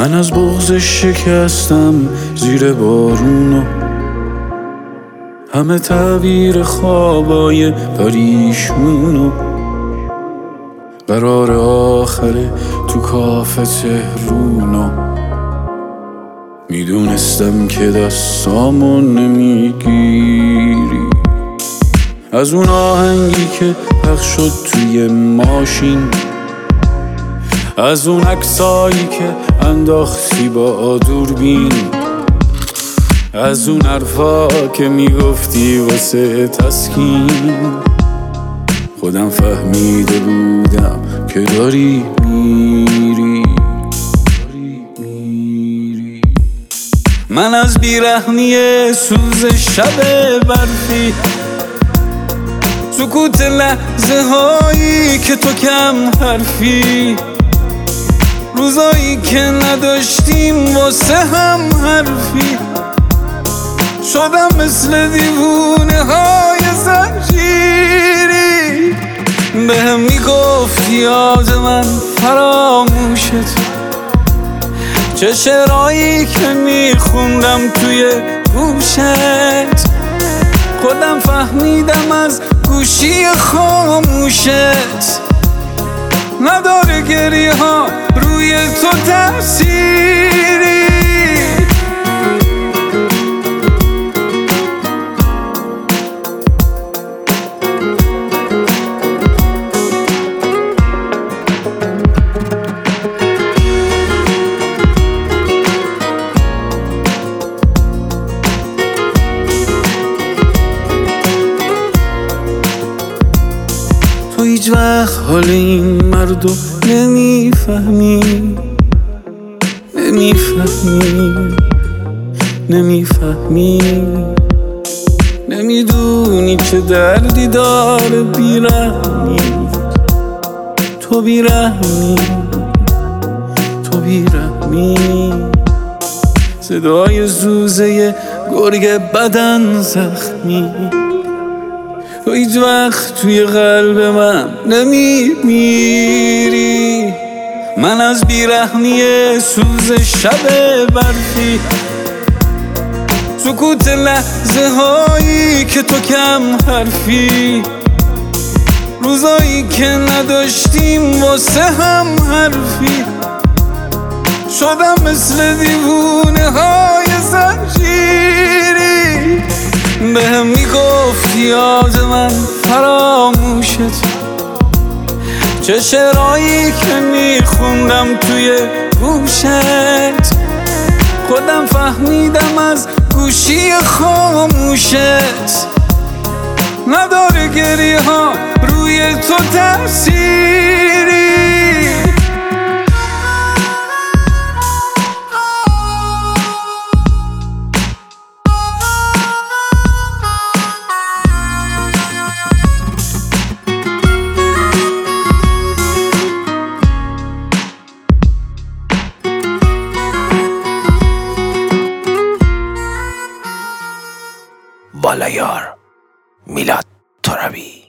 من از بغض شکستم زیر بارونو، همه تعبیر خوابای پریشونو. قرار آخره تو کافه تهرونو، میدونستم که دستامو نمیگیری. از اون آهنگی که پخش شد توی ماشین، از اون عکسایی که انداختی با دوربین، از اون حرفا که میگفتی واسه تسکین، خودم فهمیده بودم که داری میری. من از بیرحمی سوز شب برفی، سکوت لحظه هایی که تو کم حرفی، روزایی که نداشتیم واسه هم حرفی، شدم مثل دیوونه های زنجیری. بهم میگفتی یاد من فراموشت، چه شعرهایی که میخوندم توی گوشت، خودم فهمیدم از گوشی خاموشت نداره گریه ها روی تو تأثیری. تو هیچ وقت حال این مردو نمیفهمی، نمیدونی چه دردی داره بیرحمی. تو بیرحمی، صدای زوزه گرگ بدن زخمی. تو هیچ وقت توی قلب من نمیمیری. من از بیرحمی سوز شب برفی، سکوت لحظه هایی که تو کم حرفی، روزایی که نداشتیم واسه هم حرفی، شدم مثل دیوونه های زنجیری. بهم میگفتی یاد من فراموشت، چه شعرهایی که میخوندم توی گوشت، خودم فهمیدم از گوشی خاموشت نداره گریه ها روی تو تأثیری. بالایار میلاد ترابی.